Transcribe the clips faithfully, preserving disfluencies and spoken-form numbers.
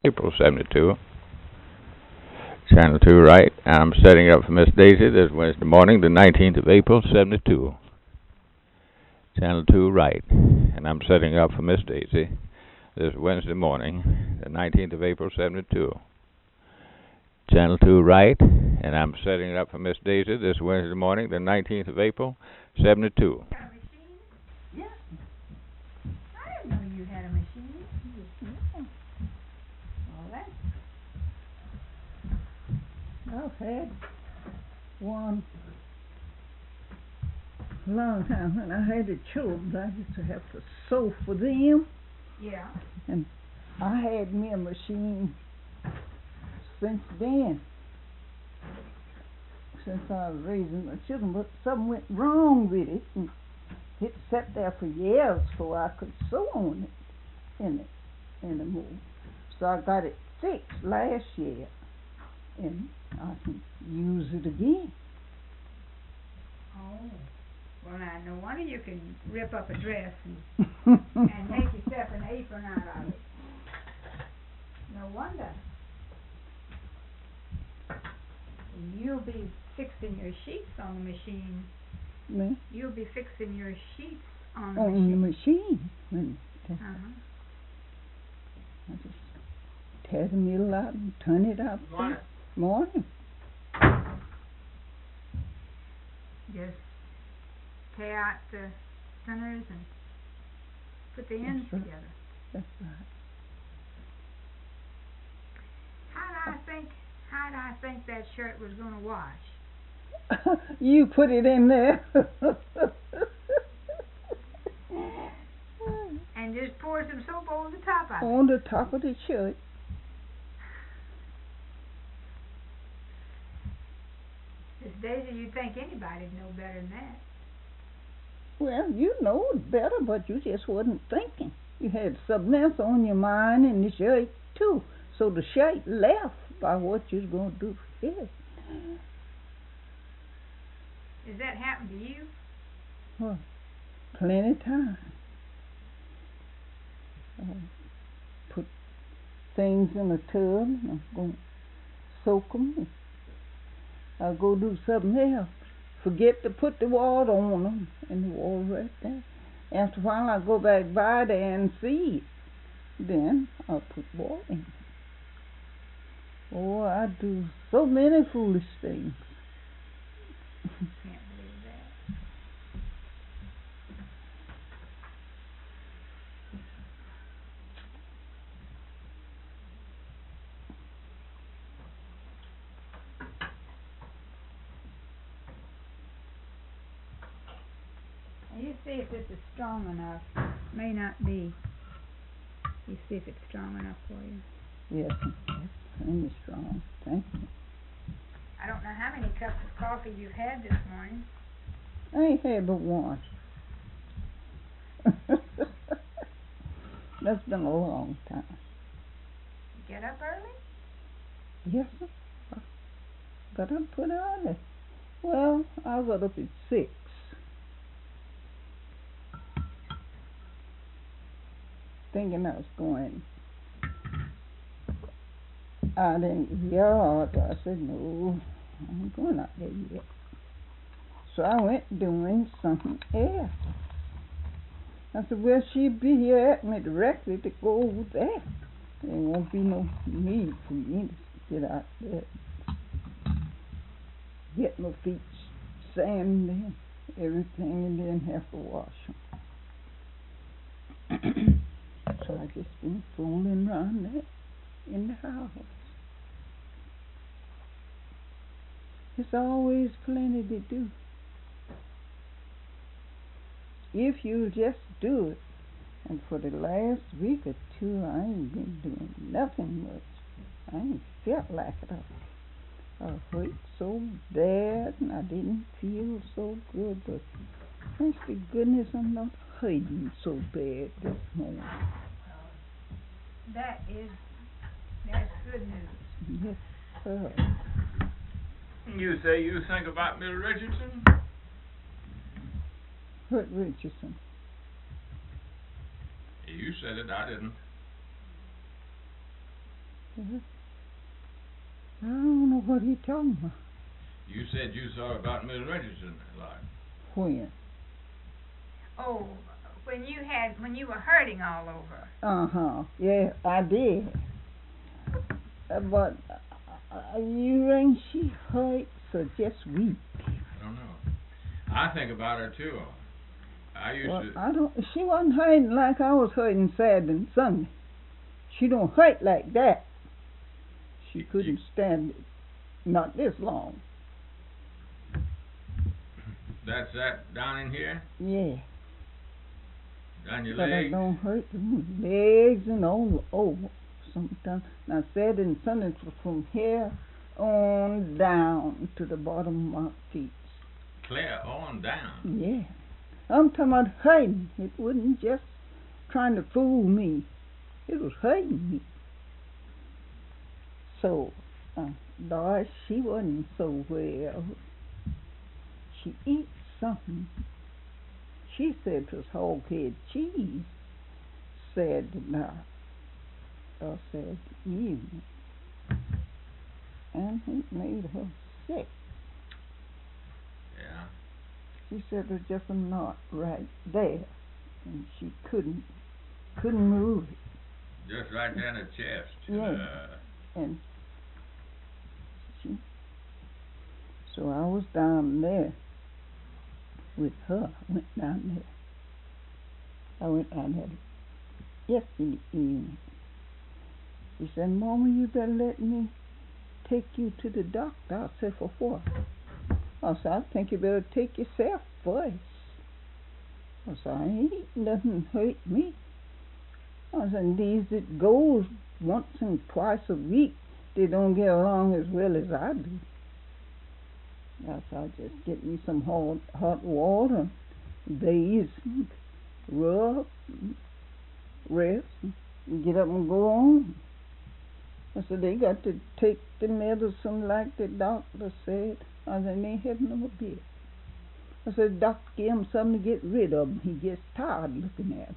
April seventy-two. Channel two right. I'm setting up for Miss Daisy this Wednesday morning, the nineteenth of April, seventy-two. Channel two right. And I'm setting up for Miss Daisy this Wednesday morning, the nineteenth of April, seventy-two. Channel two right. And I'm setting up for Miss Daisy this Wednesday morning, the nineteenth of April, seventy-two. Yeah. I didn't know you had a machine. Yeah. All that. I've had one long time when I had the children. I used to have to sew for them. Yeah. And I had me a machine since then, since I was raising my children, but something went wrong with it, and it sat there for years before I could sew on it in it anymore. So I got it fixed last year, and I can use it again. Oh. Well, now, no wonder you can rip up a dress and, and make yourself an apron out of it. No wonder. You'll be fixing your sheets on the machine. Me? You'll be fixing your sheets on the on machine. the machine. When Uh-huh. I just tear the middle out and turn it out. Morning. Morning. Just tear out the centers and put the ends right. together. That's right. How'd I think, how'd I think that shirt was going to wash? You put it in there. And just pour some soap over the top of it. On the top of the shirt. Miss Daisy, you'd think anybody'd know better than that. Well, you know it better, but you just wasn't thinking. You had something else on your mind in the shirt, too. So the shirt left by what you was going to do for it. Has that happened to you? Well, plenty of time. I put things in a tub, and I'm going to soak them. I'll go do something else. Forget to put the water on them, and the water right there. After a while, I'll go back by there and see it. Then I'll put water in. Oh, I do so many foolish things. Can't believe that. Now you see if this is strong enough. May not be. You see if it's strong enough for you. Yes, that's plenty strong. Thank you. I don't know how many cups of coffee you've had this morning. I ain't had but one. That's been a long time. Get up early? Yes, sir. Got up pretty early. Well, I got up at six. Thinking I was going out in the yard. I said, no, I ain't going out there yet. So I went doing something else. I said, well, she'll be here at me directly to go over there. There won't be no need for me to get out there. Get my feet sanded and everything, and then have to wash them. So I just been fooling around there in the house. There's always plenty to do. If you just do it. And for the last week or two, I ain't been doing nothing much. I ain't felt like it. I, I hurt so bad, and I didn't feel so good. But thanks to goodness, I'm not hurting so bad this morning. That is, that's good news. Yes, sir. You say you think about Bill Richardson? Hurt Richardson. You said it, I didn't. Uh, I don't know what he talking about. You said you saw about Miss Richardson a lot. When? Oh, when you had, when you were hurting all over. Uh-huh. Yeah, I did. Uh, but uh, you ain't she hurt or just weak? I don't know. I think about her too. I used Well, to. I don't. She wasn't hurting like I was hurting Saturday and Sunday. She don't hurt like that. She You- couldn't stand it. Not this long. That's that down in here? Yeah. Down your But I leg? don't hurt the legs and all over sometimes. Now Saturday and Sunday from here on down to the bottom of my feet. Clear on down. Yeah. I'm talking about hurting. It wasn't just trying to fool me. It was hurting me. So, uh, Doris, she wasn't so well. She eats something. She said it was hog head cheese. Said now, I said evening, and it made her sick. Yeah. She said there's just a knot right there, and she couldn't couldn't move it. Just right there in the chest. Yeah. Uh, And she, so I was down there with her. I went down there. I went down there yesterday evening. She said, Mama, you better let me take you to the doctor. I said, for what? I said, I think you better take yourself first. I said, I ain't nothing hurt me. I said, these that goes once and twice a week, they don't get along as well as I do. I said, I just get me some hot, hot water, bathe, rub, rest, and get up and go on. I said, they got to take the medicine like the doctor said. I said, they had no bit. I said, doctor gave him something to get rid of him. He gets tired looking at it.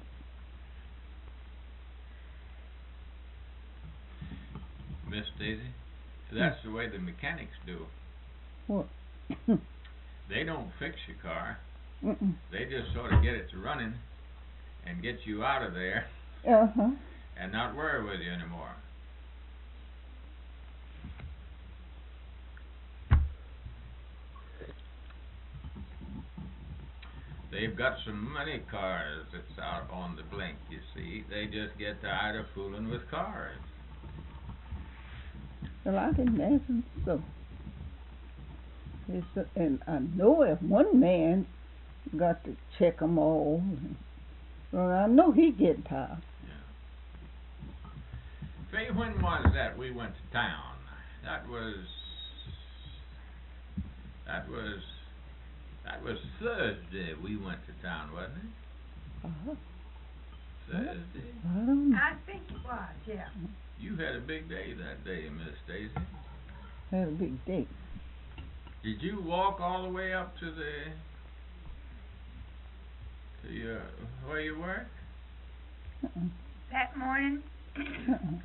Miss Daisy, that's the way the mechanics do. What? They don't fix your car. Mm-mm. They just sort of get it to running and get you out of there Uh-huh. and not worry with you anymore. They've got some money cars that's out on the blink, you see. They just get tired of fooling with cars. Well, I can imagine so. It's a, and I know if one man got to check 'em all, well, I know he get tired. Say, when was that we went to town? That was... That was... That was Thursday we went to town, wasn't it? Uh-huh. Thursday? I don't know. I think it was, yeah. You had a big day that day, Miss Daisy. Had a big day. Did you walk all the way up to the... to your... where you work? Uh-uh. That morning, Uh-uh.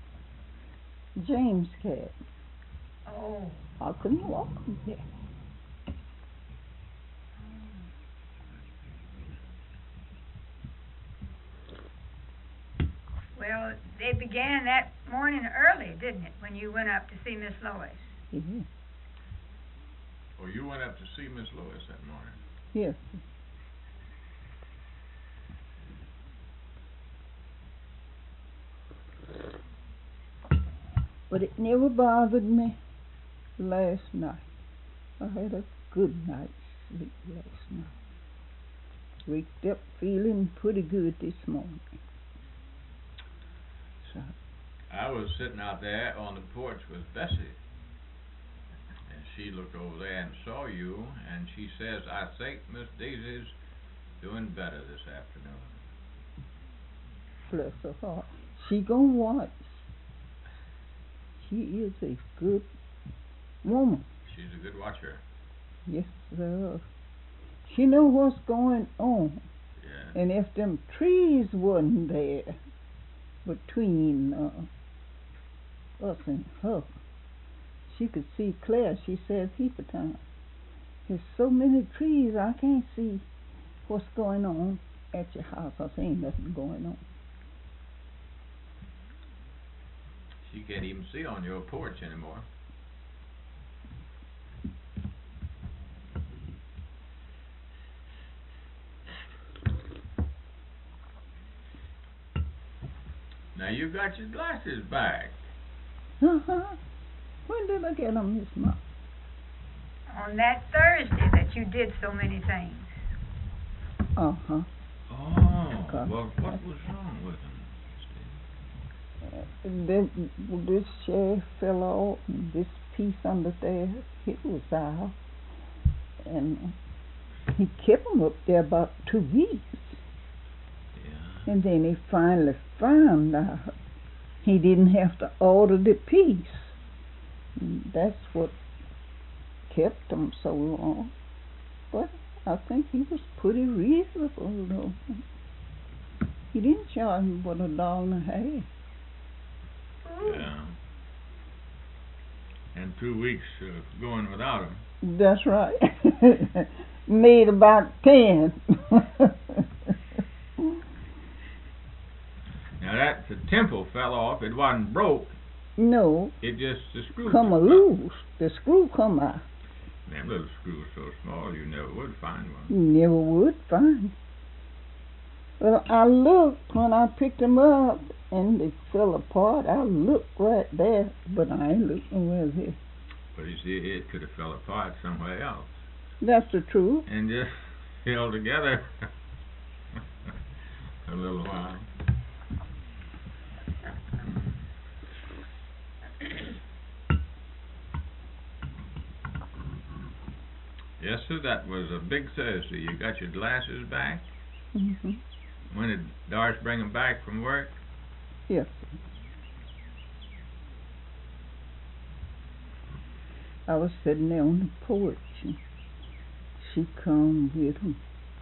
James cat. oh, I couldn't walk him there. well, they began that morning early, didn't it, when you went up to see Miss Lois? Yeah. Oh, you went up to see Miss Lois that morning. Yes. But it never bothered me last night. I had a good night's sleep last night. Waked up feeling pretty good this morning. So, I was sitting out there on the porch with Bessie, and she looked over there and saw you, and she says, I think Miss Daisy's doing better this afternoon. bless her heart. She gonna watch. She is a good woman. She's a good watcher. Yes, sir. She know what's going on. Yeah. And if them trees wasn't there between uh, us and her. She could see clear, she said heap of times. There's so many trees I can't see what's going on at your house. I say ain't nothing going on. She can't even see on your porch anymore. Now you got your glasses back. Uh-huh. When did I get them, Miss Ma? On that Thursday that you did so many things. Uh-huh. Oh, Okay. well, what was wrong with them? Uh, then this chair fell off, and this piece under there, it was out. And he kept them up there about two weeks. Yeah. And then he finally found out he didn't have to order the piece. And that's what kept him so long. But I think he was pretty reasonable, though. He didn't charge me but a dollar and a half. Yeah. And two weeks uh, going without him. That's right. Made about ten. Now that the temple fell off, it wasn't broke. No. It just, the screw Come a loose. The screw come out. Them little screws so small you never would find one. You never would find. Well, I looked when I picked them up and they fell apart. I looked right there, but I ain't looking where's it. But you see, it could have fell apart somewhere else. That's the truth. And just held together a little while. Yes, sir, that was a big Thursday. You got your glasses back? Mm-hmm. When did Doris bring them back from work? Yes. I was sitting there on the porch and she come with them.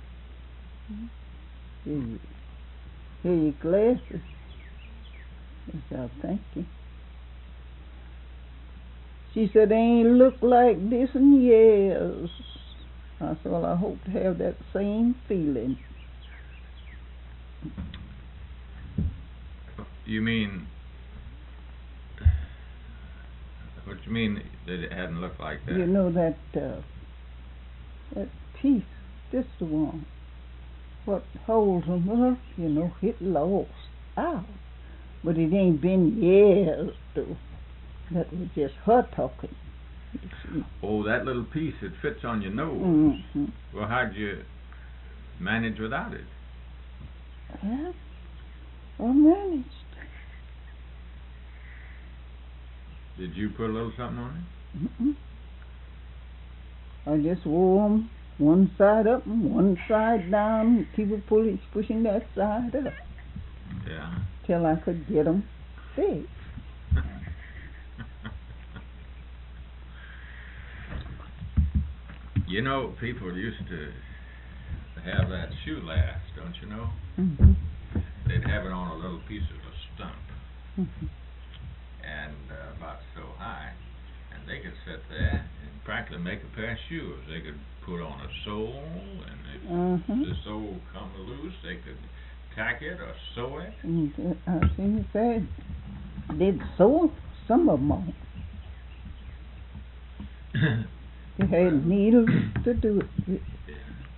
Here you, here your glasses. I said, thank you. She said, they ain't looked like this in years. I said, well, I hope to have that same feeling. You mean, what you mean that it hadn't looked like that? You know that, uh, that piece, this the one, what holds them up, you know, it lost out. But it ain't been years, though. That was just her talking. Oh, that little piece that fits on your nose. Mm-hmm. Well, how'd you manage without it? Well, I managed. Did you put a little something on Mm-mm. I just wore them one side up and one side down, and keep it pulling, pushing that side up. Yeah. Till I could get them fixed. You know, people used to have that shoe last, don't you know? Mm-hmm. They'd have it on a little piece of a stump, Mm-hmm. and uh, about so high, and they could sit there and practically make a pair of shoes. They could put on a sole, and if Uh-huh. the sole come loose, they could tack it or sew it. And uh, I seen you said they'd sew some of them on. They had needles to do it with. Yeah.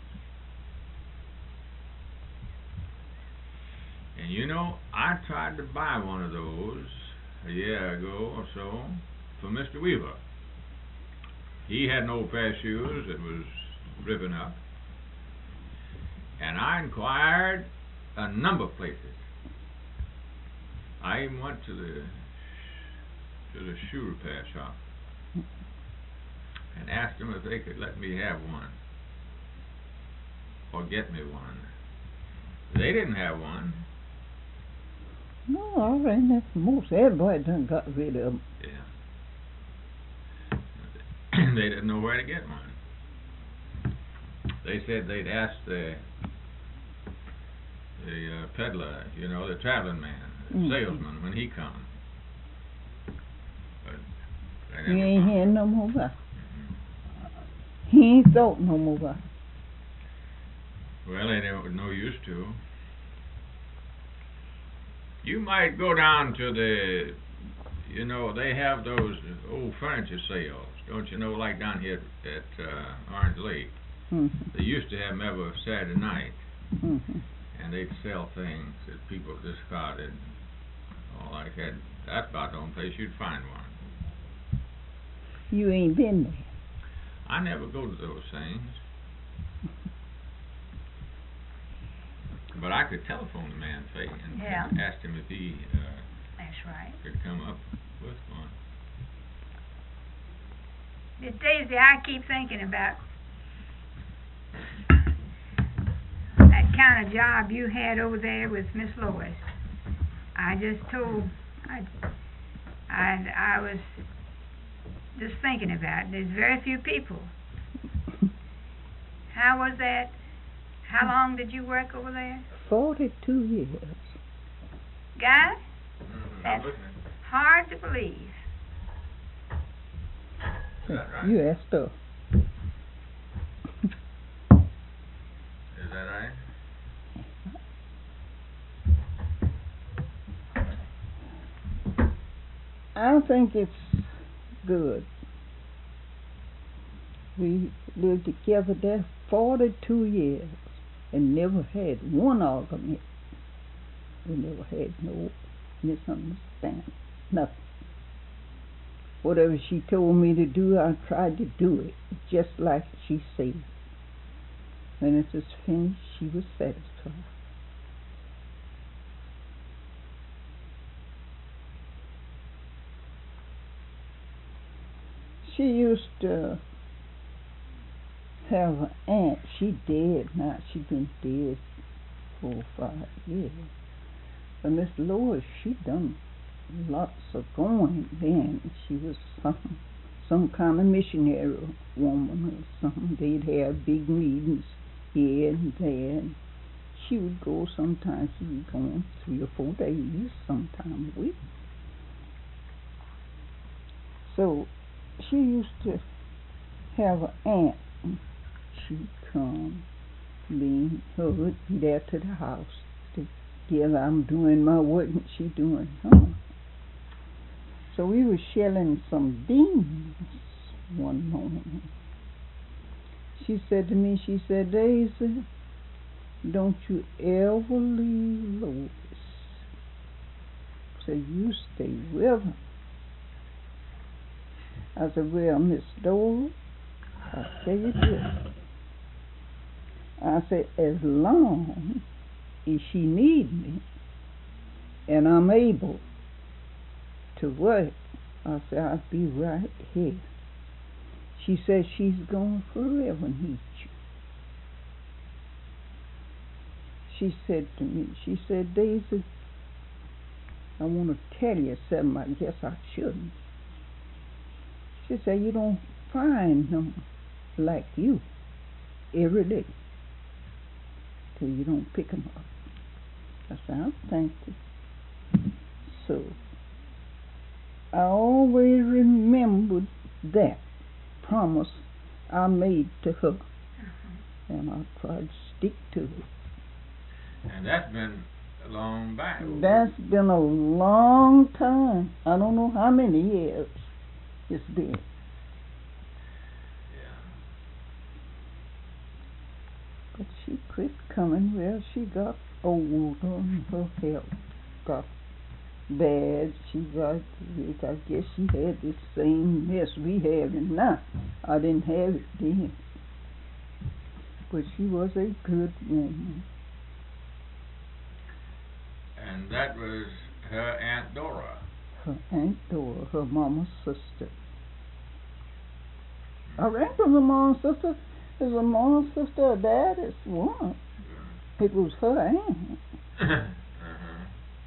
And you know, I tried to buy one of those a year ago or so for Mister Weaver. He had an old pair of shoes that was ripping up, and I inquired a number of places. I even went to the to the shoe repair shop and asked them if they could let me have one or get me one. They didn't have one. No, I reckon that's most everybody done got rid of them. Yeah. They didn't know where to get one. They said they'd ask the the uh, peddler, you know, the traveling man, the Mm-hmm. salesman, when he come. but they You never ain't found hearing it. no more about it. Mhm. He ain't thought no more about it. Well, it was no use to. You might go down to the, you know, they have those old furniture sales, don't you know, like down here at uh, Orange Lake. Mm-hmm. They used to have them every Saturday night, Mm-hmm. and they'd sell things that people discarded. Oh, like that. That's about the only place you'd find one. You ain't been there. I never go to those things. But I could telephone the man, say, and, Yeah. and ask him if he uh, That's right. could come up with one. Miss Daisy, I keep thinking about that kind of job you had over there with Miss Lois. I just told, I, I, I was just thinking about it. There's very few people. How was that? How long did you work over there? Forty-two years. Guy, Mm-hmm. that's hard to believe. Is that right? You asked her. Is that right? I think it's good. We lived together there forty-two years and never had one argument. We never had no misunderstanding, nothing. Whatever she told me to do, I tried to do it, just like she said. When it was finished, she was satisfied. She used to have an aunt. She dead now. She been dead four or five years. But Miss Lois, she done lots of going then. She was some some kind of missionary woman or something. They'd have big meetings here and there. And she would go sometimes. She would go on three or four days, sometime a week. So she used to have an aunt. And she'd come, me, her would be there to the house. Together, I'm doing my work and she doing hers. So we were shelling some beans one morning. She said to me, she said, Daisy, don't you ever leave Lois. So you stay with her. I said, well, Miss Dole, I'll tell you this. I said, as long as she needs me and I'm able to work, I said, I'll be right here. She said she's going to forever need you. She said to me, she said, Daisy, I want to tell you something. I guess I shouldn't. She said, you don't find them like you every day till you don't pick them up. I said, I thank you. So I always remembered that promise I made to her, Uh-huh. and I tried to stick to it. And that's been a long back. That's been a long time. I don't know how many years it's been. Yeah. But she quit coming. Well, she got older and her health got bad. She got, I guess she had the same mess we have it now. I didn't have it then. But she was a good woman. And that was her Aunt Dora. Her Aunt Dora, her mama's sister. I reckon her mama's sister is a mama's sister or daddy's one. It was her aunt. uh-huh.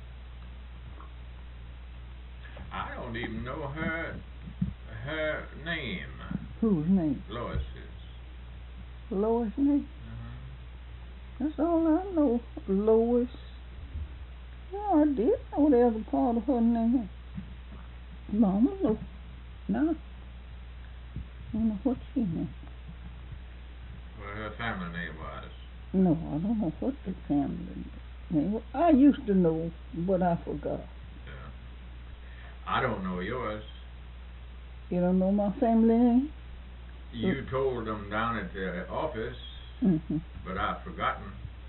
I don't even know her her name. Whose name? Lois's. Lois' name? Uh-huh. That's all I know. Lois. Oh, I did know the other part of her name. Mama, no. No. I don't know what she meant. What her family name was. No, I don't know what the family name was. I used to know, but I forgot. Yeah. I don't know yours. You don't know my family name? You told them down at the office, Mm-hmm. but I've forgotten.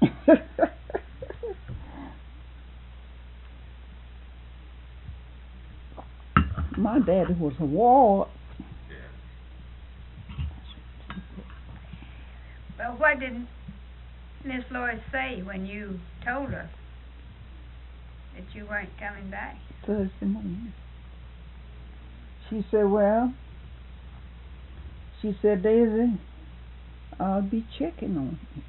My daddy was a Ward. Yeah. Well, what did Miss Lois say when you told her that you weren't coming back? Thursday morning. She said, well, she said, Daisy, I'll be checking on you.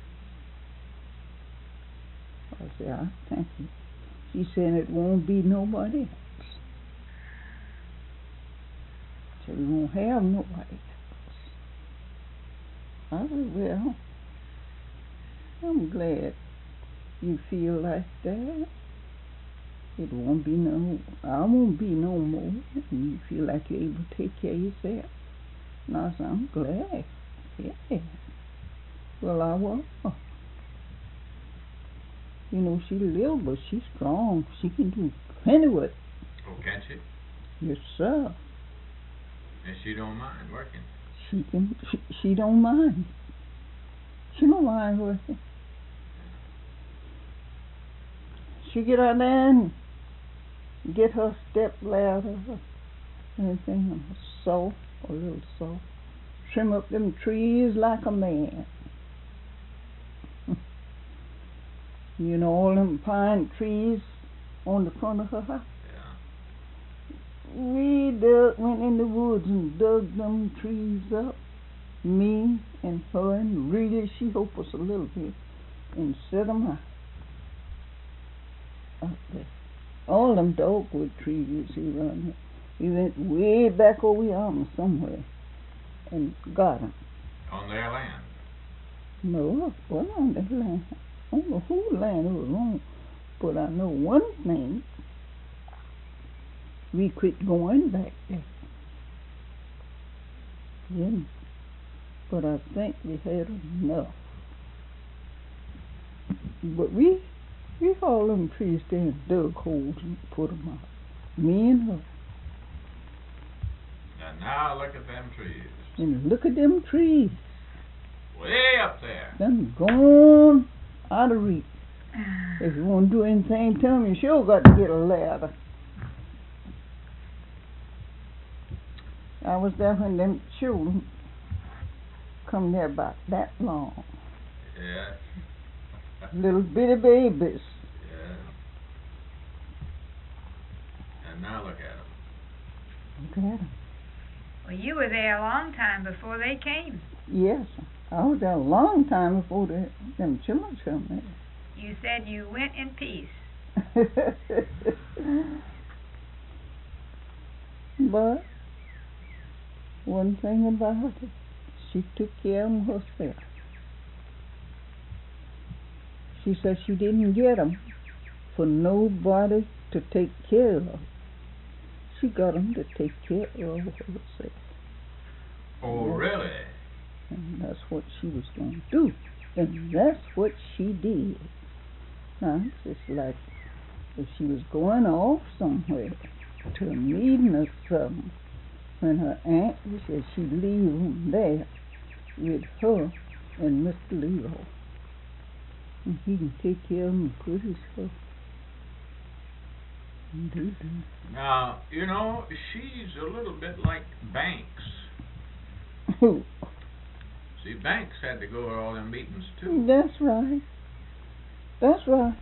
I said, I thank you. She said, it won't be nobody else. So we won't have nobody else. I said, well, I'm glad you feel like that. It won't be no, I won't be no more. And you feel like you're able to take care of yourself. And I said, I'm glad. Yeah. Well, I was. You know, she's little, but she's strong. She can do plenty with it. Oh, can she? Yes, sir. And she don't mind working. She can. She, she don't mind. She don't mind working. She get out there and get her step ladder, anything, and a saw, a little saw. Trim up them trees like a man. You know, all them pine trees on the front of her house. Yeah. We dug, went in the woods and dug them trees up. Me and her and really she helped us a little bit and set them out. Up there. All them dogwood trees you see around here. We went way back over yonder somewhere and got them. On their land? No, it wasn't on their land. I don't know whose land it was on, but I know one thing. We quit going back there. Yeah. But I think we had enough. But we we hauled them trees there and dug holes and put them out. Me and her. And now look at them trees. And look at them trees. Way up there. Them gone out of reach. If you want to do anything, tell me. You sure got to get a ladder. I was there when them children come there about that long. Yeah. Little bitty babies. Yeah. And now look at them. Look at them. Well, you were there a long time before they came. Yes, I was there a long time before the, them children come there. You said you went in peace. But one thing about it, she took care of them herself. She said she didn't get them for nobody to take care of. She got them to take care of herself. Oh, really? And that's what she was going to do. And that's what she did. Now, it's just like if she was going off somewhere to a meeting or something, when her aunt said she'd leave him there with her and Mister Leroy. And he can take care of him and put his stuff. And do that. Now, you know, she's a little bit like Banks. Who? See, Banks had to go to all them meetings, too. That's right. That's right.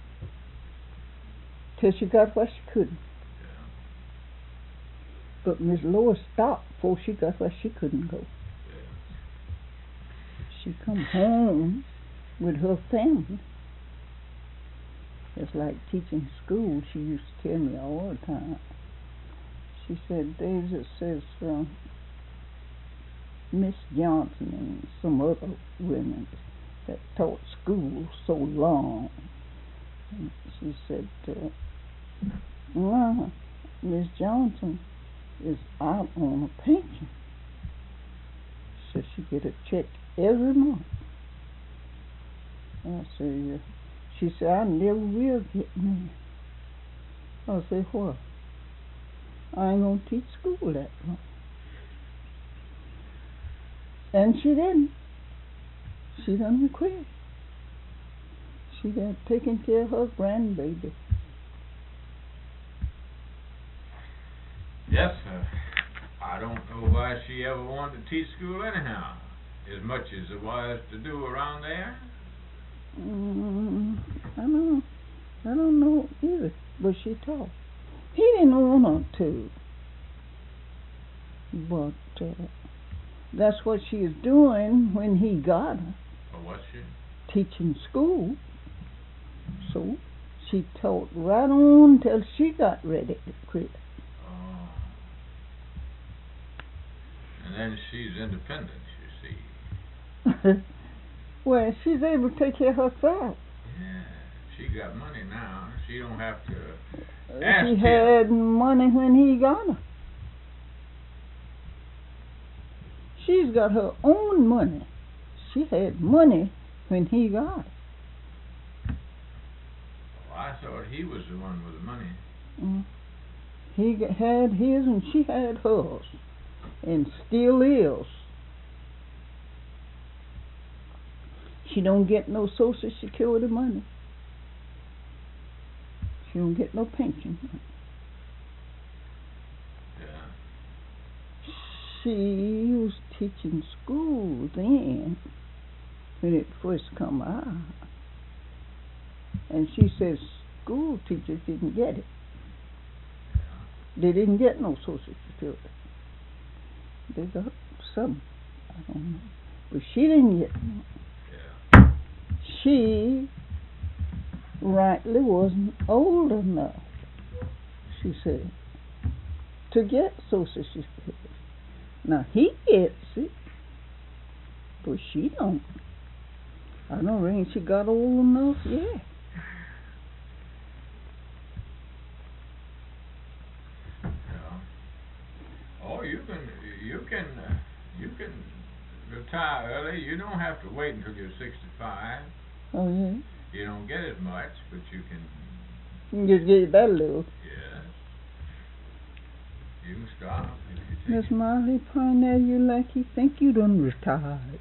Till she got what she couldn't. Yeah. But Miss Lois stopped before she got where she couldn't go. Yeah. She come home with her family. It's like teaching school. She used to tell me all the time. She said, Daisy says, uh, Miss Johnson and some other women that taught school so long. And she said, uh, well, Miss Johnson is out on a pension. Says she get a check every month. I say, yeah. She said, I never will get married. I say, what? I ain't gonna teach school that long. And she didn't. She done quit. She got taking care of her grandbaby. Yes, sir. I don't know why she ever wanted to teach school anyhow, as much as there was to do around there. Mm, I don't, I don't know either, but she taught. He didn't want her to, but uh, that's what she was doing when he got her. Or was she? Teaching school. So she taught right on till she got ready to quit. Oh. And then she's independent, you see. Well, she's able to take care of herself. Yeah, she got money now. She don't have to Uh, ask she him. had money when he got her. She's got her own money. She had money when he got her. Well, I thought he was the one with the money. Mm. He g- had his and she had hers, and still is. She don't get no Social Security money. She don't get no pension. Yeah. She was teaching school then when it first come out, and she says school teachers didn't get it. They didn't get no Social Security. They got some, I don't know, but she didn't get no. Yeah. She rightly wasn't old enough, she said, to get Social Security. Now he gets it, but she don't. I don't think she got old enough yet. Yeah. Oh, you can, you can, uh, you can retire early. You don't have to wait until you're sixty-five. Oh yeah. You don't get as much, but you can. You can just get that little. Yes. You can stop if you take Miss it. Marley pointing at you like you think you done retired.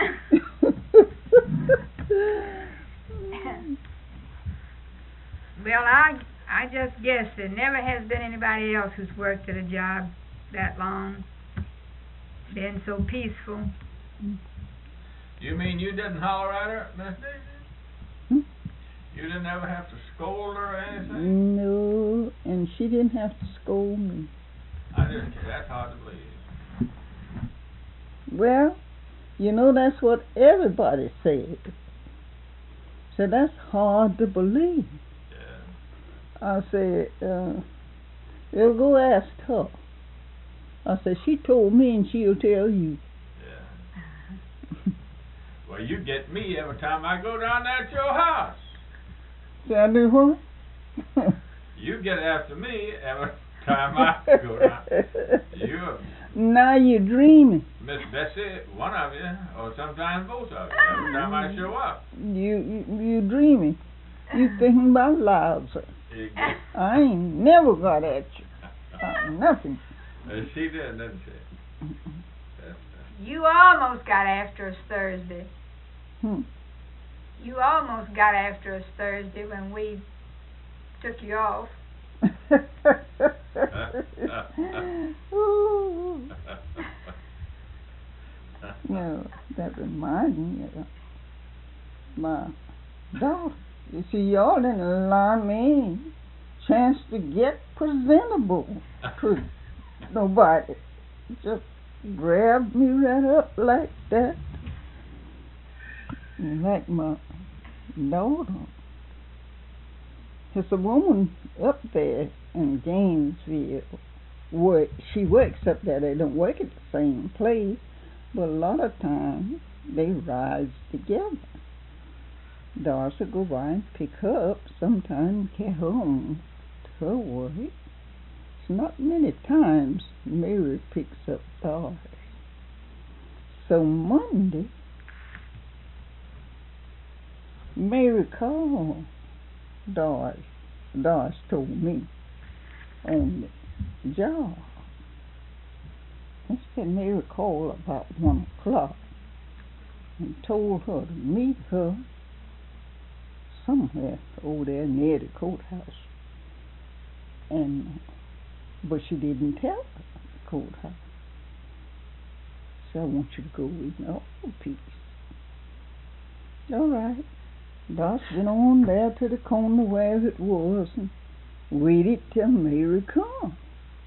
Well, I I just guess there never has been anybody else who's worked at a job that long, been so peaceful. You mean you didn't holler at her, Miss Daisy? Hmm? You didn't ever have to scold her or anything? No, and she didn't have to scold me. I just, that's hard to believe. Well, you know, that's what everybody said. So that's hard to believe. Yeah. I said, uh, well, go ask her. I said, she told me and she'll tell you. Yeah. Well, you get me every time I go down there at your house. So I do what? You get after me every time I go down. You, Now you're dreaming. Miss Bessie, one of you, or sometimes both of you, every time I show up. You you you dreaming. You thinking about lives. You I ain't never got at you. Uh, nothing. Uh, she did, didn't she? That's, You almost got after us Thursday. Hmm. You almost got after us Thursday when we took you off. Ooh. No, that reminds me of my daughter. You see, y'all didn't allow me a chance to get presentable to nobody. Just grabbed me right up like that. Like my daughter. There's a woman up there in Gainesville. Work, she works up there. They don't work at the same place, but a lot of times they rise together. Darcy go by and pick her up sometime and get her home to her work. not many times Mary picks up Doris. So Monday, Mary called Doris. Doris told me on the job. Instead, Mary called about one o'clock and told her to meet her somewhere over there near the courthouse. And but she didn't tell her the courthouse. So I want you to go with me. Oh, peace. All right. Doris went on there to the corner where it was and waited till Mary come.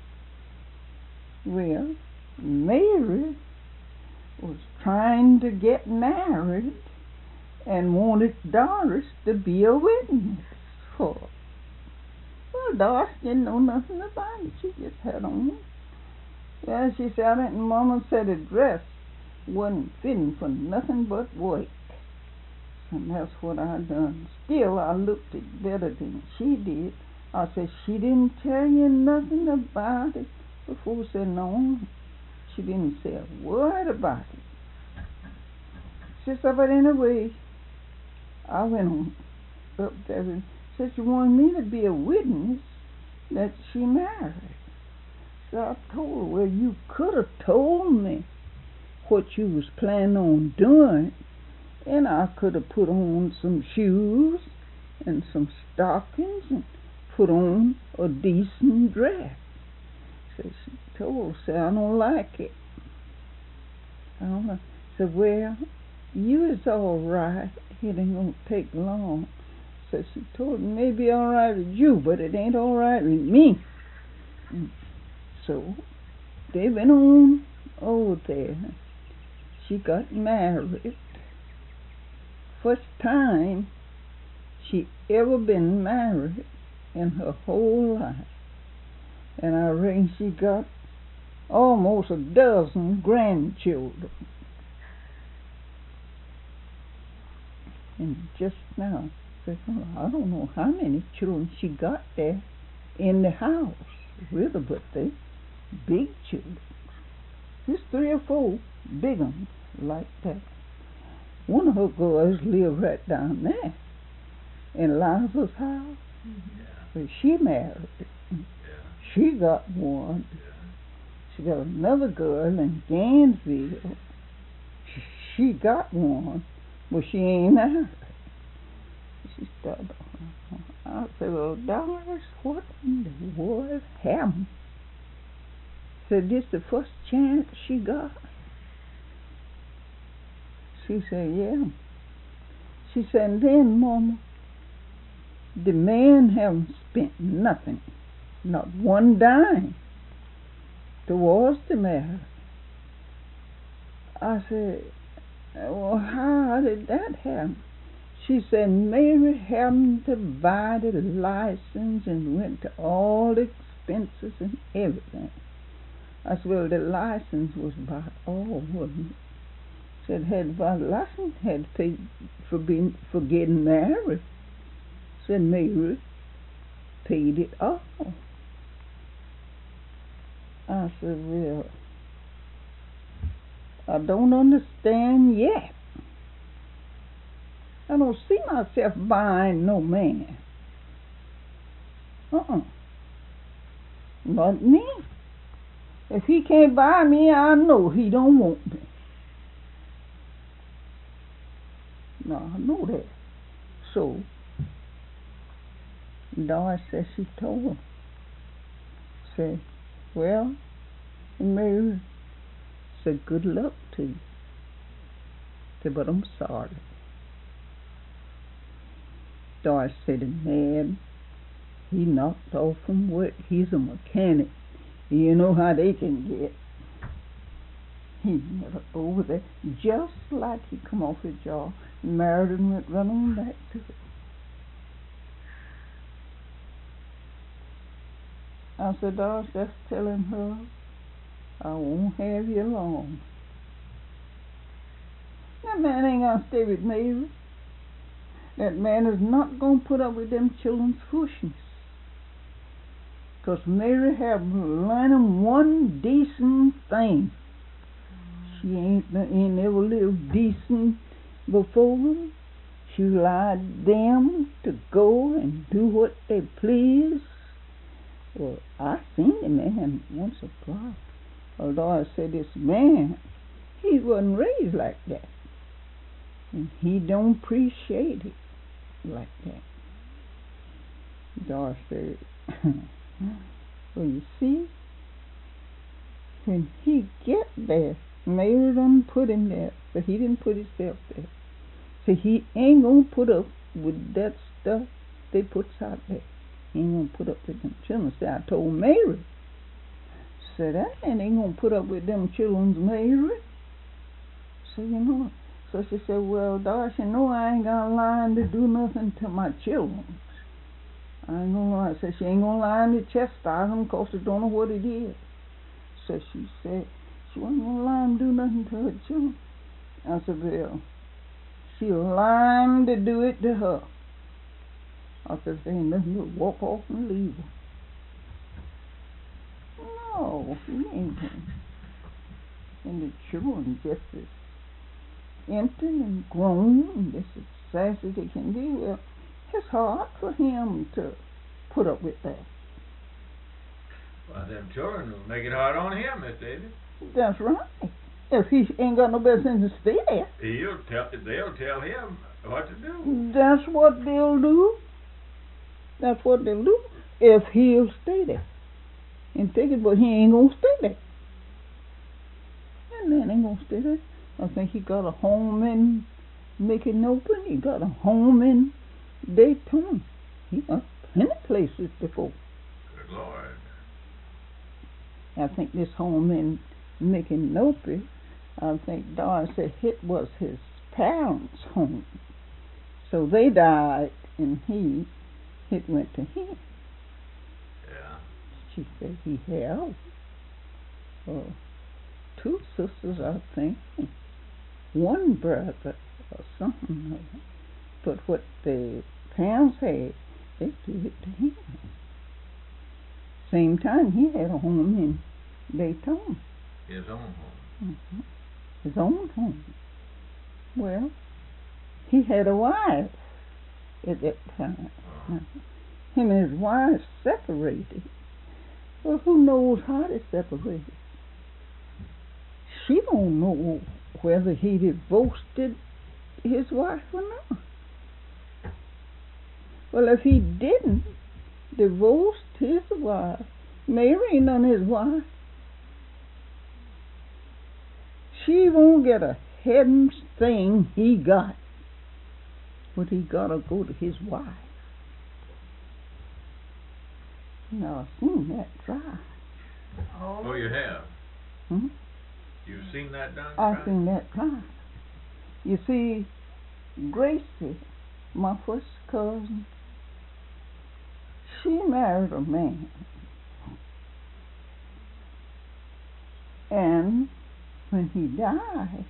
Well, Mary was trying to get married and wanted Doris to be a witness for her. Well, Doris didn't know nothing about it. She just had on. Yeah, she said, I think Mama said the dress wasn't fitting for nothing but work. And that's what I done. Still, I looked it better than she did. I said, she didn't tell you nothing about it before. Said, no, she didn't say a word about it. She said, but anyway, I went on up there and said she wanted me to be a witness that she married. So I told her, well, you could have told me what you was planning on doing, and I could have put on some shoes and some stockings and put on a decent dress. So she told her, said, I don't like it. I don't like. Said, well, you is all right. It ain't gonna take long. So she told me, it may be all right with you, but it ain't all right with me. So they went on over there. She got married. First time she ever been married in her whole life. And I reckon she got almost a dozen grandchildren. And just now, I don't know how many children she got there in the house with her, but they big children. Just three or four big ones like that. One of her girls lived right down there in Lazarus' house. Yeah. But she married. Yeah. She got one. Yeah. She got another girl in Gainesville. She got one, but she ain't married. She started. I said, well, Doris, what in the world happened? Said, this the first chance she got? She said, yeah. She said, and then, Mama, the man haven't spent nothing, not one dime, towards the marriage. I said, well, how did that happen? She said, Mary happened to buy the license and went to all the expenses and everything. I said, well, the license was bought all, wasn't it? Said, had bought the license, had to pay for being for getting married. Said, Mary paid it all. I said, well, I don't understand yet. I don't see myself buying no man. Uh-uh. Not me. If he can't buy me, I know he don't want me. No, I know that. So, Doris said she told him. Said, well, Mary said, good luck to you. Said, but I'm sorry. Doris said, the man, he knocked off from work. He's a mechanic. You know how they can get. He never over there. Just like he come off the job, married and went running back to it. I said, Doris, just telling her I won't have you long. That man ain't gonna stay with Mary. That man is not gonna put up with them children's foolishness. 'cause Mary have learned 'em one decent thing. She ain't, ain't never lived decent before. She allowed them to go and do what they please. Well, I seen the man once or twice. Although I said this man, he wasn't raised like that. And he don't appreciate it like that. Doris said, well, you see, when he get there, Mary done put him there, but he didn't put himself there. So he ain't gonna put up with that stuff they puts out there. He ain't gonna put up with them children. So I told Mary, said, I ain't gonna put up with them children's Mary. So you know, so she said, well, Doris, you know I ain't got a line to do nothing to my children. I ain't gonna lie. So she ain't gonna line to chastise them because she don't know what it is. So she said, she wasn't gonna line to do nothing to her children. I said, well, she'll line to do it to her. I said, there ain't nothing but walk off and leave her. No, he ain't. And the children just as empty and grown and just as sassy they can be. Well, it's hard for him to put up with that. Well, them children will make it hard on him, Miss Daisy. That's right. If he ain't got no better sense to stay there. He'll tell, they'll tell him what to do. That's what they'll do. That's what they'll do. If he'll stay there. And take it, but he ain't gonna stay there. That man ain't gonna stay there. I think he got a home in Mickinopen. He got a home in Daytona. He got plenty places before. Good Lord. I think this home in Mickinopen, I think Doris said it was his parents' home. So they died and he, it went to him. Yeah. She said he had uh, two sisters, I think, one brother or something. But what the parents had, they gave it to him. Same time, he had a home in Daytona. His own home. Mm-hmm. His own home. Well, he had a wife at that time. Oh. Now, him and his wife separated. Well, who knows how they separated? She don't know whether he divorced his wife or not. Well, if he didn't divorce his wife, Mary ain't none of his wife. She won't get a heaven's thing he got, but he gotta go to his wife. Now, I've seen that try. Oh, Oh, you have? Hmm? You've seen that done? I've right? seen that try. You see, Gracie, my first cousin, she married a man. And when he died,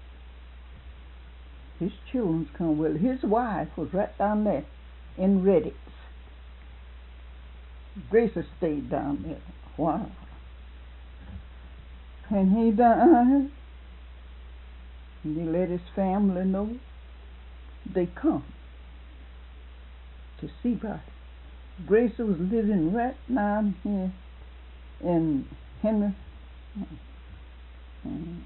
his children come. Well, his wife was right down there in Redditch. Gracie stayed down there a while. When he died, he let his family know. They come to see about it. Gracie was living right down here in Henry um,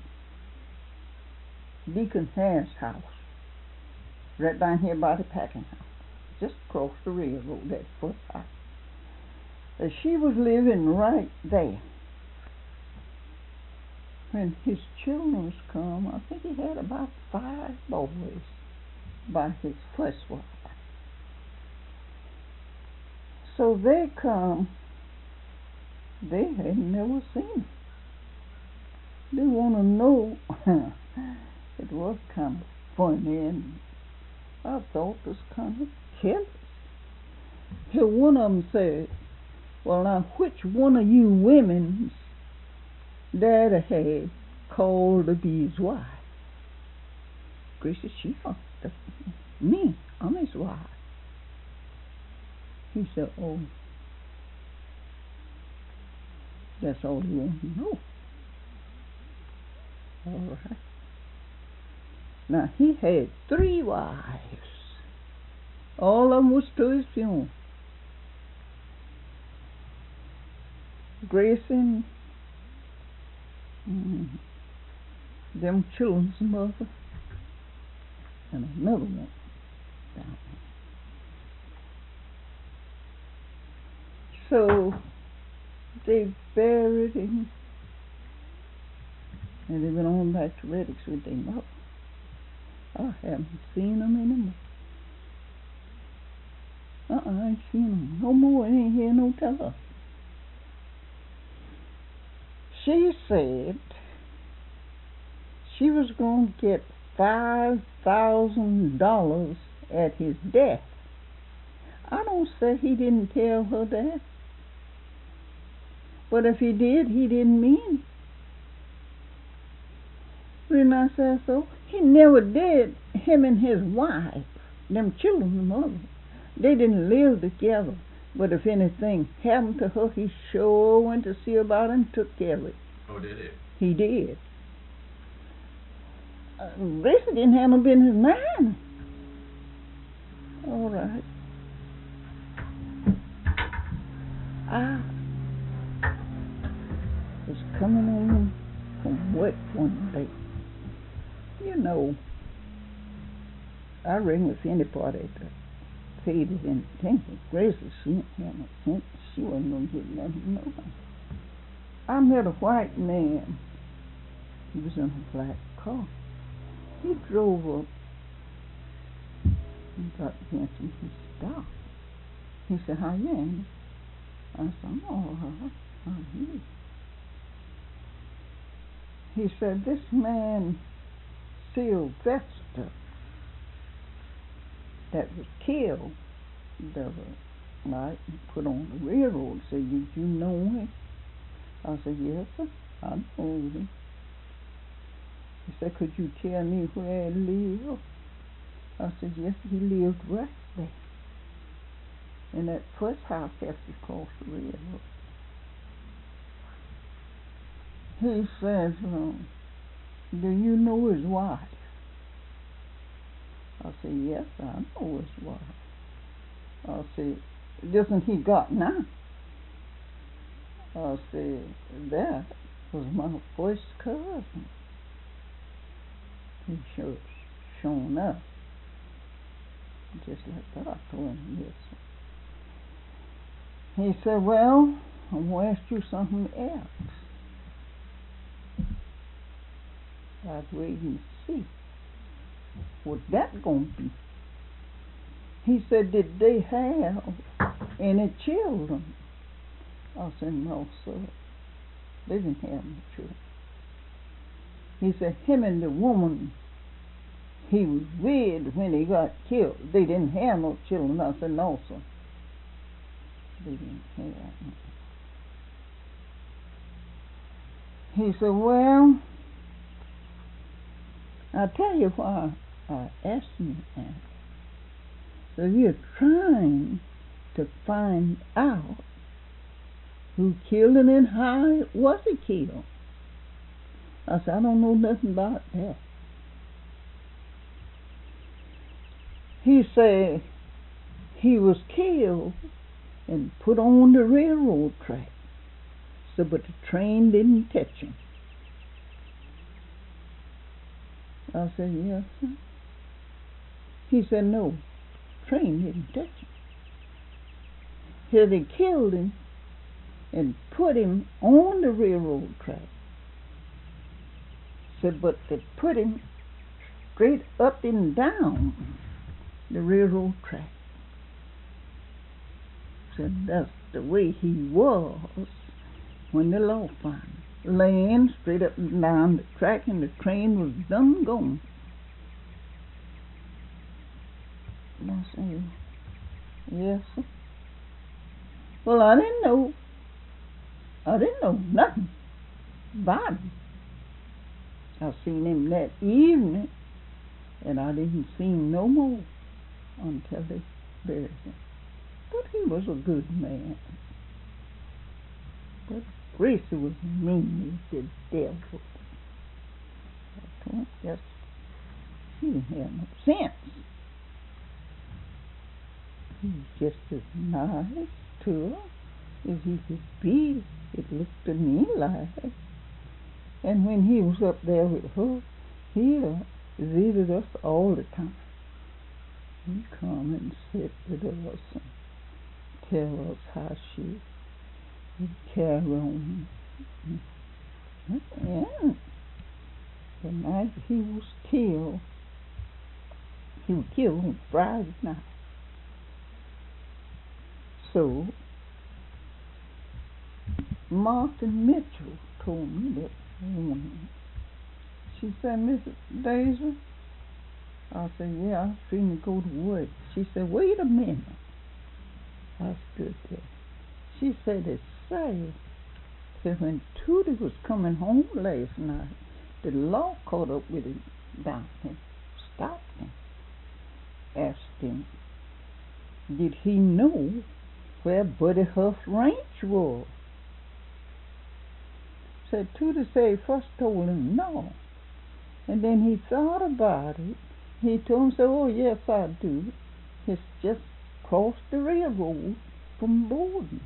Deacon Harris' house, right down here by the packing house, just across the railroad, that first house. Uh, she was living right there. When his children come, I think he had about five boys by his first wife. So they come, they had never seen him. They want to know. It was kind of funny, and I thought it was kind of careless. So one of them said, well, now, which one of you women's daddy had called to be his wife? Gracie, she thought, me, I'm his wife. He said, oh, That's all he wants to know. All right. Now, he had three wives. All of them was to his funeral. Grayson, mm, them children's mother, and another one down there. So they buried him, and they went on back to Reddicks with their mother. I haven't seen them anymore. Uh-uh, I ain't seen them no more. I ain't hear no tell. She said she was going to get five thousand dollars at his death. I don't say he didn't tell her that. But if he did, he didn't mean it. When I said so, he never did. Him and his wife, them children's mother, they didn't live together. But if anything happened to her, he sure went to see about it and took care of it. Oh, did it? He did. Uh, Gracie didn't have no business mine. All right. I was coming home from work one day. You know, I reckon if anybody that paid it in attention, Gracie, she didn't have no sense. She wasn't going to get nothing from nobody. I met a white man. He was in a black car. He drove up and got against him. He stopped. He said, "How you in?" I said, "I'm all right. How are you?" He said, "This man, Sylvester, that was killed the other night and put on the railroad, said, did you know him?" I said, "Yes, sir, I know him." He said, "Could you tell me where he lived?" I said, "Yes, he lived right there, in that first house after you cross the railroad." He says, um, "Do you know his wife?" I said, "Yes, I know his wife." I said, "Doesn't he got now?" I said, "That was my first cousin." He sure shown up. Just like that, I told him, "Yes, sir." He said, "Well, I'm going to ask you something else. I'd wait and see what that going to be." He said, "Did they have any children?" I said, "No, sir. They didn't have any children." He said, "Him and the woman he was with when he got killed, they didn't have no children." I said, "No, sir. They didn't have no." He said, "Well, I'll tell you why I asked him that. So you're trying to find out who killed him and how was he killed." I said, "I don't know nothing about that." He said he was killed and put on the railroad track. So, but the train didn't touch him. I said, "Yes, sir." He said, "No, train didn't touch him. He said they killed him and put him on the railroad track." Said, "But they put him straight up and down the railroad track." Said that's the way he was when the law found him, laying straight up and down the track, and the train was done gone. And I said, "Yes, sir." Well, I didn't know. I didn't know nothing about him. I seen him that evening, and I didn't see him no more until they buried him. But he was a good man. But Gracie was mean as the devil. I told him, yes, he didn't have no sense. He was just as nice to her as he could be. It looked to me like. And when he was up there with her, he uh, visited us all the time. He'd come and sit with us and tell us how she would carry on. And the night he was killed, he was killed on Friday night. So, Martha Mitchell told me that morning. She said, Missus Daisy, I said, yeah, I was trying to go to work. She said, wait a minute. I stood there. She said, it's sad that when Tootie was coming home last night, the law caught up with him down there, stopped him, asked him, did he know where Buddy Huff's ranch was? Said Tootie said he first told him no. And then he thought about it. He told him, said, oh yes I do. It's just across the railroad from Borden.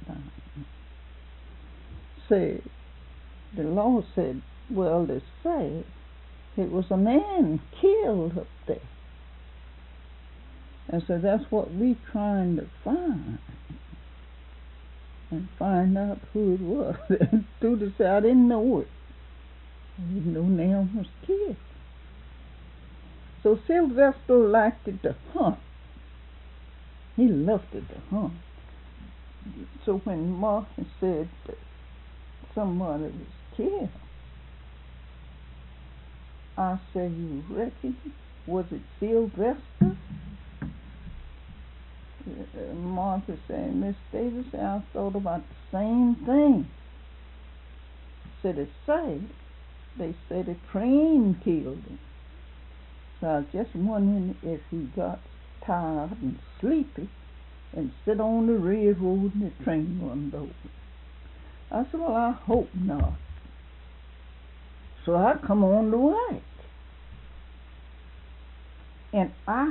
Said, the law said, well, they say it was a man killed up there. And so that's what we're trying to find. And find out who it was. And Tootie said, I didn't know it. I didn't know Nam was killed. So Sylvester liked it to hunt. He loved it to hunt. So when Martin said that somebody was killed, I said, you reckon? Was it Sylvester? Uh, Martha said, Miss Davis, I thought about the same thing. Said it's sad. They said a train killed him. So I was just wondering if he got tired and sleepy and sit on the railroad and the train runned over. I said, well, I hope not. So I come on to work. And I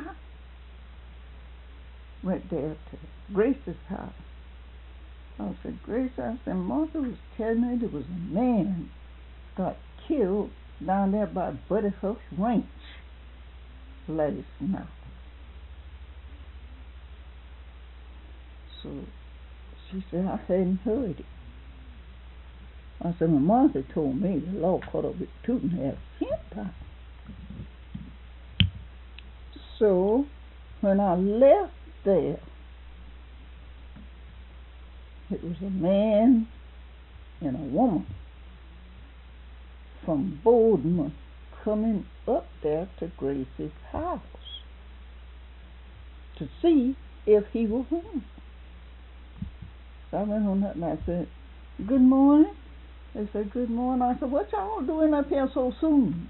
went there to Grace's house. I said, Grace, I said, Martha was telling me there was a man got killed down there by Buddy Huff's ranch last night. So she said, I hadn't heard it. I said, well, Martha told me the law caught up with Tootin' and had temper. So when I left there, it was a man and a woman from Boardman coming up there to Grace's house to see if he was home. So I went on that and I said, good morning. They said, good morning. I said, what y'all doing up here so soon?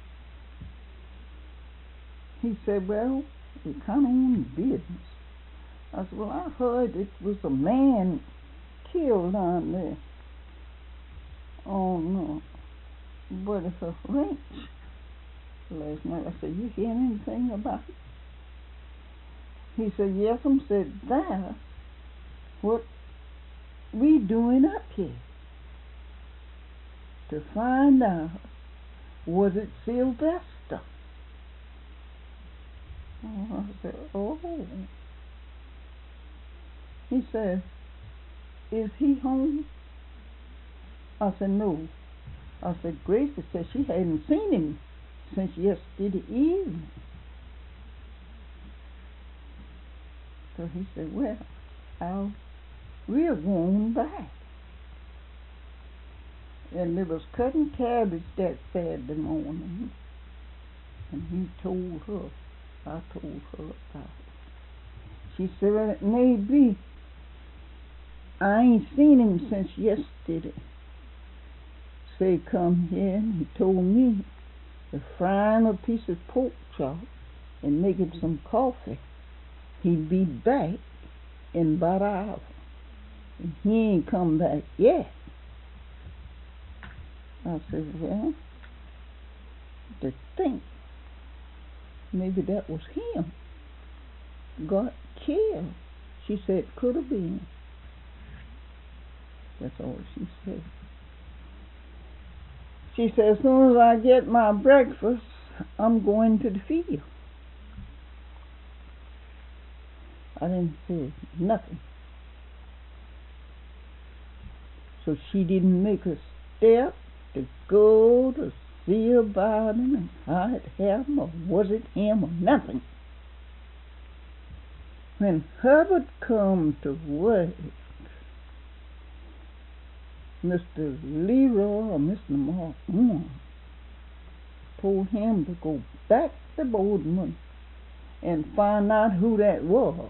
He said, well, we're kind of on business. I said, well, I heard it was a man killed down there on uh, Buddy Huff Ranch last night. I said, you hear anything about it? He said, yes. I said, that's what we doing up here, to find out, was it Sylvester? Oh, I said, oh. He said, is he home? I said, no. I said, Gracie said she hadn't seen him since yesterday evening. So he said, well, I'll, we're going back. And they was cutting cabbage that Saturday morning. And he told her, I told her about it. She said, well, it may be. I ain't seen him since yesterday. Say, come here, and he told me to fry him a piece of pork chop and make him some coffee. He'd be back in about an hour. And he ain't come back yet. I said, well, to think maybe that was him got killed. She said, could have been. That's all she said. She said, as soon as I get my breakfast, I'm going to the field. I didn't say nothing. So she didn't make a step to go to see about him and how it happened, or was it him, or nothing. When Herbert come to work, Mister Leroy or Mister Mark mm, told him to go back to Boardman and find out who that was.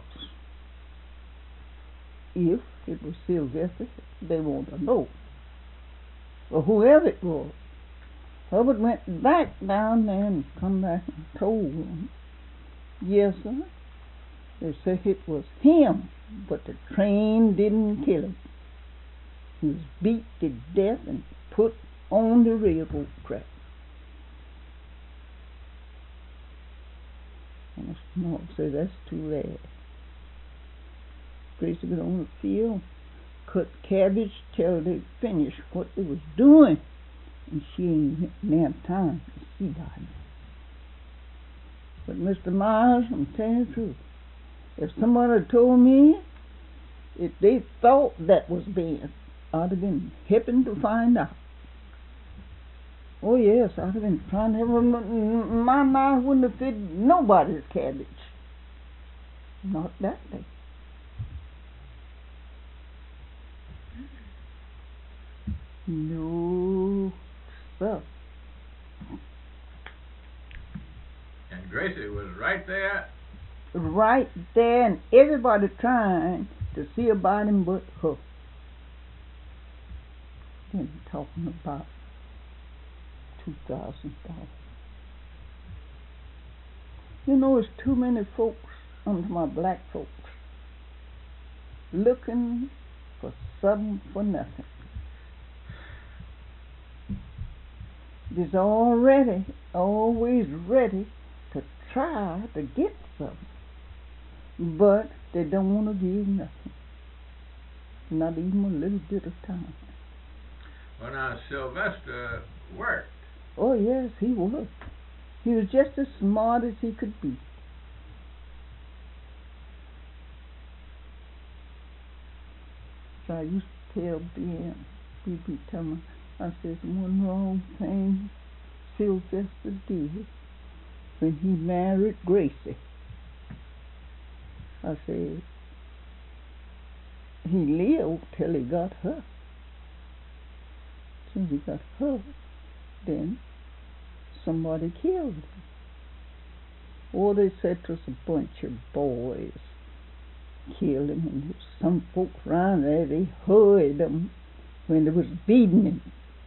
If it was Sylvester, they want to know. Or whoever it was. Herbert went back down there and come back and told them, yes, sir. They said it was him, but the train didn't kill him. He was beat to death and put on the railroad track. And Mister Mark said, that's too bad. Gracie got on the field, cut cabbage till they finished what they was doing, and she ain't had time to see about it. But Mister Myers, I'm telling you the truth, if somebody had told me if they thought that was Ben, I'd have been helping to find out. Oh yes, I'd have been trying to have my knife wouldn't have fit nobody's cabbage. Not that day. No, sir. And Gracie was right there. Right there, and everybody trying to see about him but her. Then talking about two thousand dollars. You know, there's too many folks under my black folks looking for something for nothing. There's already always ready to try to get something, but they don't want to give nothing, not even a little bit of time. Well, now Sylvester worked. Oh yes, he was. He was just as smart as he could be. So I used to tell Ben, he'd be telling me, I said, one wrong thing Sylvester did when he married Gracie. I said, he lived till he got her. Since he got her, then somebody killed him. Or they said it was a bunch of boys killed him, and there was some folks around there, they heard them when they was beating him.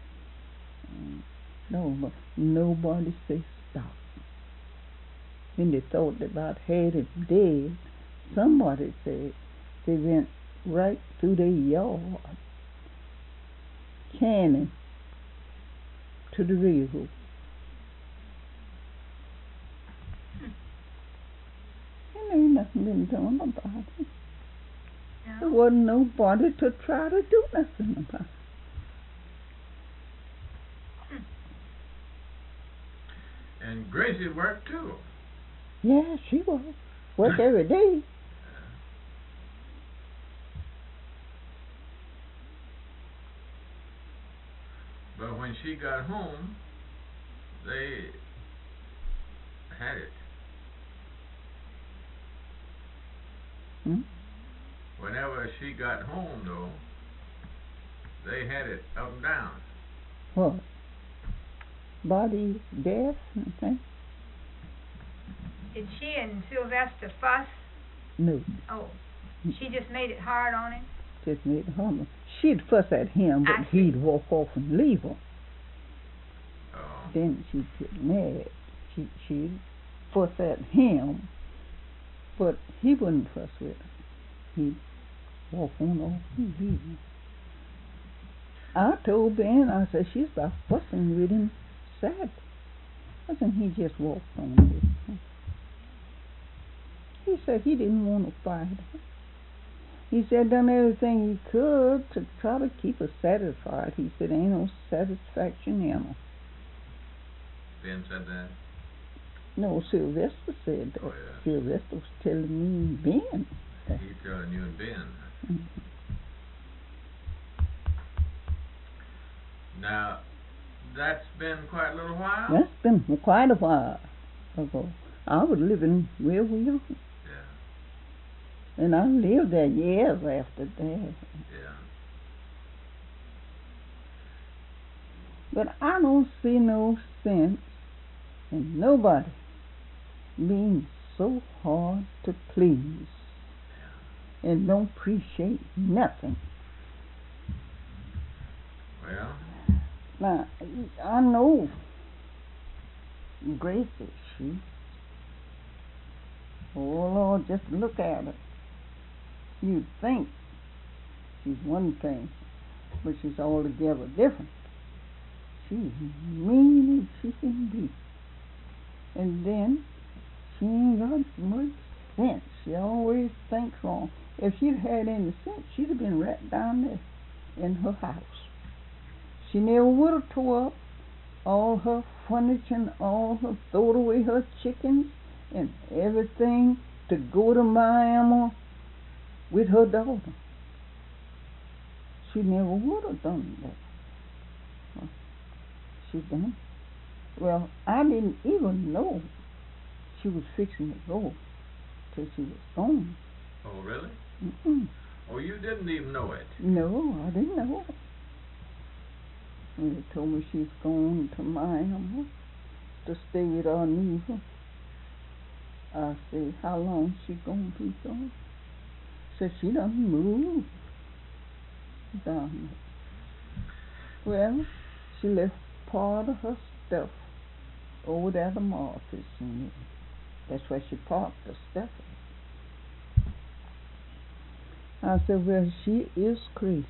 No, but nobody said stop. When they thought they about had him dead, somebody said they went right through their yard, cannon to the railroad. And there ain't nothing been done about it. No. There wasn't nobody to try to do nothing about it. And Gracie worked too. Yeah, she was. Work every day. But when she got home, they had it. Hmm? Whenever she got home, though, they had it up and down. What? Body death and things? Did she and Sylvester fuss? No. Oh, she just made it hard on him? Just made it harmless. She'd fuss at him, but I see. he'd walk off and leave her. Oh. Then she'd get mad. She, she'd fuss at him, but he wouldn't fuss with her. He'd walk on off and leave her. I told Ben, I said, she's about fussing with him Saturday. I said, he just walked on with her. He said he didn't want to fight her. He said done everything he could to try to keep her satisfied. He said ain't no satisfaction in her. Ben said that? No, Sylvester said that. Oh, yeah. Sylvester was telling me and Ben. He telling you and Ben. Mm-hmm. Now, that's been quite a little while? That's been quite a while ago. I was living where we are. Yeah. And I lived there years after that. Yeah. But I don't see no sense in nobody being so hard to please and don't appreciate nothing. Well, now, I know Gracie, she, oh Lord, just look at her. You'd think she's one thing, but she's altogether different. She's mean as she can be. And then she ain't got much sense. She always thinks wrong. If she'd had any sense, she'd have been right down there in her house. She never would have tore up all her furniture and all her, throwed away her chickens and everything to go to Miami with her daughter. She never would have done that. Well, she done. Well, I didn't even know she was fixing to go till she was gone. oh, really? Mm-mm. Oh, you didn't even know it? No, I didn't know. When they told me she's going to Miami to stay with our neighbor, I said, how long she gonna be gone? Said she done moved down there. Well, she left part of her stuff over there at the office, and that's where she parked the stuff. I said, well, she is crazy.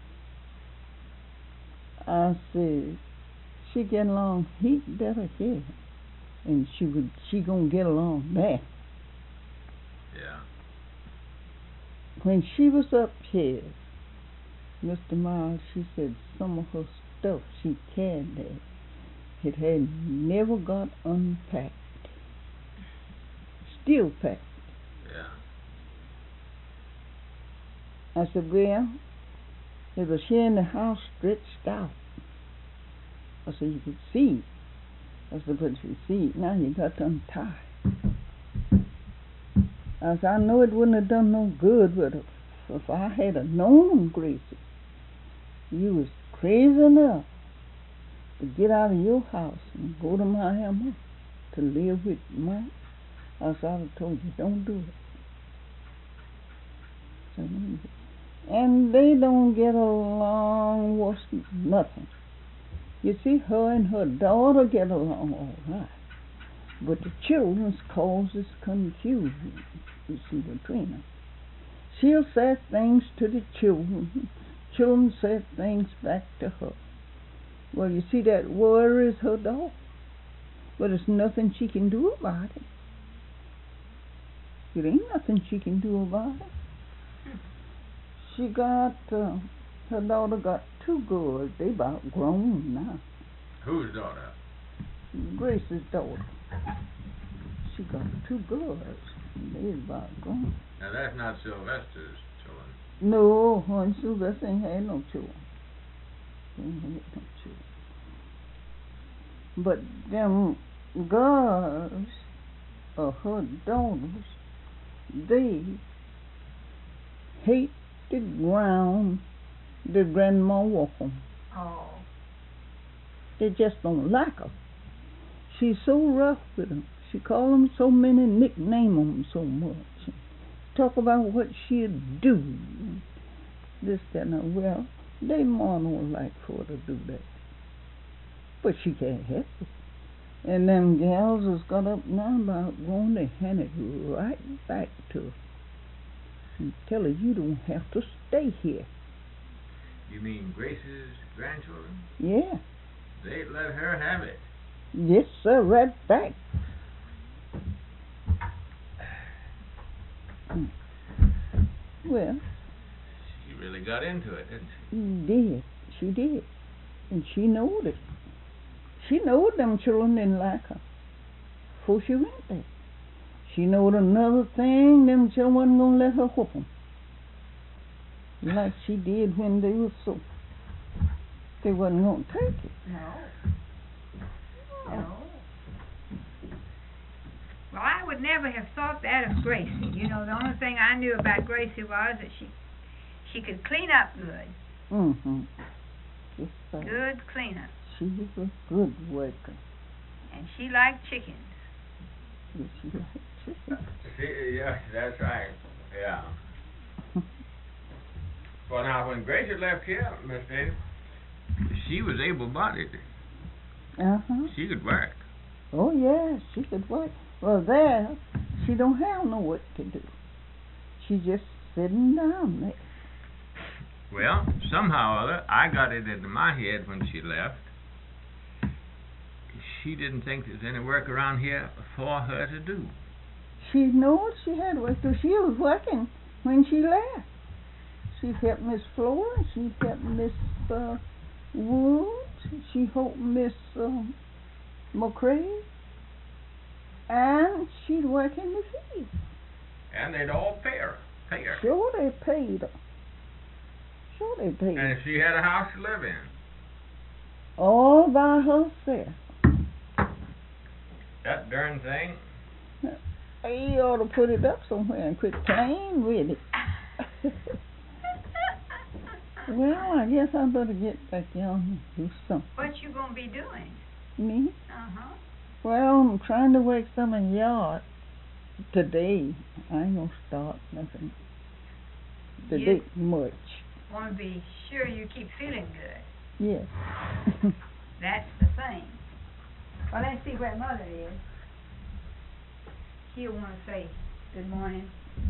I said, she get along heap better here, and she would she gonna get along there. Yeah. When she was up here, Mister Miles, she said some of her stuff she carried there, it had never got unpacked, still packed. Yeah. I said, well, it was here in the house stretched out. I said, you could see. I said, but you see, now you got to untie. I said, I know it wouldn't have done no good, but if, if I had a known Gracie, you was crazy enough to get out of your house and go to Miami to live with Mike, I said, I'd have told you, don't do it. So, and they don't get along worse than nothing. You see, her and her daughter get along all right, but the children's causes confusion, you see, between them. She'll say things to the children, children say things back to her. Well, you see, that worries her daughter, but there's nothing she can do about it. It ain't nothing she can do about it. She got, uh, her daughter got two girls. They about grown now. Whose daughter? Grace's daughter. She got two girls. They about grown. Now, that's not Sylvester's children. No, her and Sylvester ain't had no children. They ain't had no children. But them girls, or her daughters, they hate the ground the grandma walk on. Oh. They just don't like her. She's so rough with them. She call them so many, nickname them so much. Talk about what she'd do. This, that, and well, they more don't like for her to do that. But she can't help it. And them gals has got up now about going to hand it right back to her and tell her you don't have to stay here. You mean Grace's grandchildren? Yeah. They let her have it. Yes, sir, right back. Mm. Well, She really got into it, didn't she? she did. She did. And she knowed it. She knowed them children didn't like her before she went there. She knowed another thing, them children wasn't going to let her whoop them. Like she did when they was so. They wasn't going to take it. No. No. Well, I would never have thought that of Gracie. You know, the only thing I knew about Gracie was that she she could clean up good. Mm-hmm. Yes, sir. Good cleanup. She was a good worker. And she liked chickens. Yes, she liked chicken. She, yeah, that's right. Yeah. Well, now, when Gracie left here, Miss Daisy, she was able-bodied. Uh-huh. She could work. Oh, yeah, she could work. Well, there, she don't have no work to do. She just sitting down there. Well, somehow or other, I got it into my head when she left. She didn't think there's any work around here for her to do. She knows she had work to do. She was working when she left. She helped Miss Flora. She helped Miss uh, Woods. She helped Miss uh, McCrae. And she'd work in the field. And they'd all pay her. Pay her. Sure they paid her. Sure they paid her. And she had a house to live in. All by herself. That darn thing. You ought to put it up somewhere and quit playing with it. Well, I guess I better get back down and do something. What you gonna be doing? Me? Uh-huh. Well, I'm trying to work some in the yard today. I ain't gonna start nothing today much. Want to be sure you keep feeling good. Yes. That's the thing. Well, let's see where Mother is. She'll want to say good morning.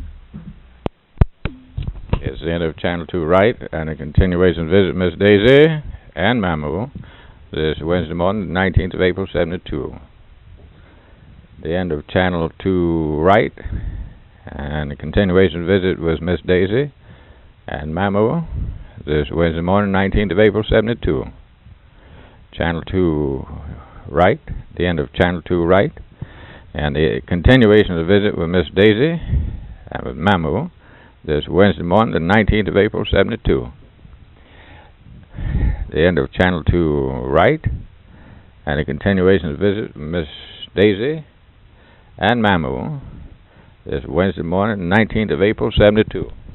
It's the end of Channel two Right, and a continuation visit Miss Daisy and Mamu this Wednesday morning, the nineteenth of April, seventy-two. The end of Channel two Right, and a continuation visit with Miss Daisy and Mamu this Wednesday morning, nineteenth of April, seventy-two. Channel two Right, the end of Channel two Right, and the continuation of the visit with Miss Daisy and with Mamu this Wednesday morning, the nineteenth of April, seventy-two. The end of Channel two Right, and a continuation of the visit with Miss Daisy and Mamu this Wednesday morning, the nineteenth of April, seventy-two.